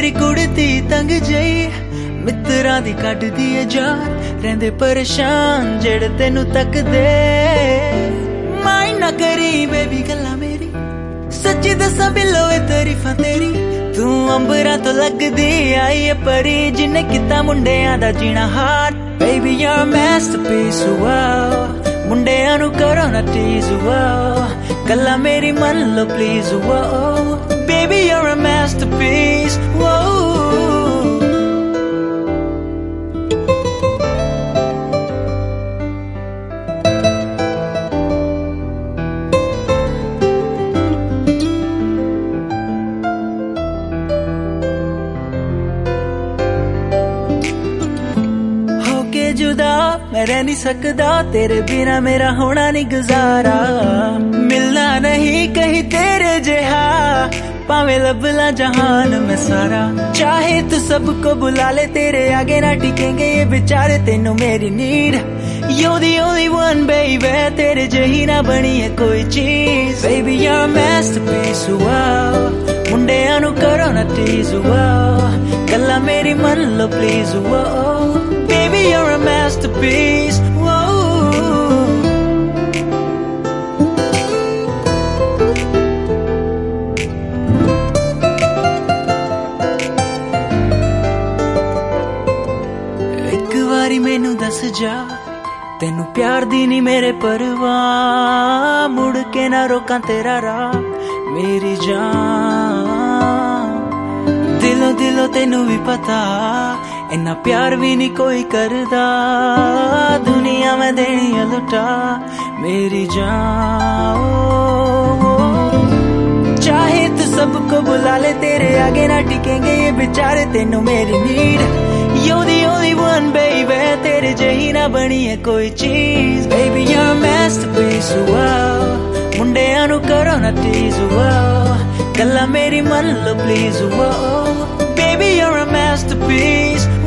मेरी कुड़ती तंग जई मित्रा दी कट दी जान रहंदे परेशान जेड़े तेनू तकदे माइंड ना करी बेबी गल्ला मेरी सच्ची दसा बिलो ए तारीफां तेरी तू अंबरा तो लगदी आई है परी जिन्ने किता मुंडियां दा जीना हार baby you're a masterpiece wow मुंडियां नू करो ना टीज wow गल्ला मेरी मन लो please wow baby you're a masterpiece wow जुदा मैं रह नहीं सकदा तेरे बिना मेरा होना नहीं गुजारा मिलना नहीं कहीं तेरे जहा पावे लबला जहान में सारा चाहे तू सबको बुला ले तेरे आगे ना टिकेंगे ये बेचारे तेनू मेरी need You're the only one baby तेरे जही ना बनी है कोई चीज Baby you're a masterpiece wow मुंडियां नू करो ना टीज wow गल्ला मेरी मन लो please wow Baby you're a masterpiece wow एक बारी मैनू दस जा तेनू प्यार दी नी मेरे परवाह मुड़ के ना रोकां तेरा राह मेरी जान दिलों दिलों तेनू भी पता इन्ना प्यार भी नहीं कोई करदा दुनिया में देनी है लुटा मेरी जान चाहे तू सबको बुला ले तेरे आगे ना टिकेंगे ये बेचारे तेनू मेरी need You're the only one baby तेरे जही ना बनी है कोई चीज Baby you're a masterpiece wow मुंडियां नू करो ना टीज wow गल्ला मेरी मन लो please wow Baby you're a masterpiece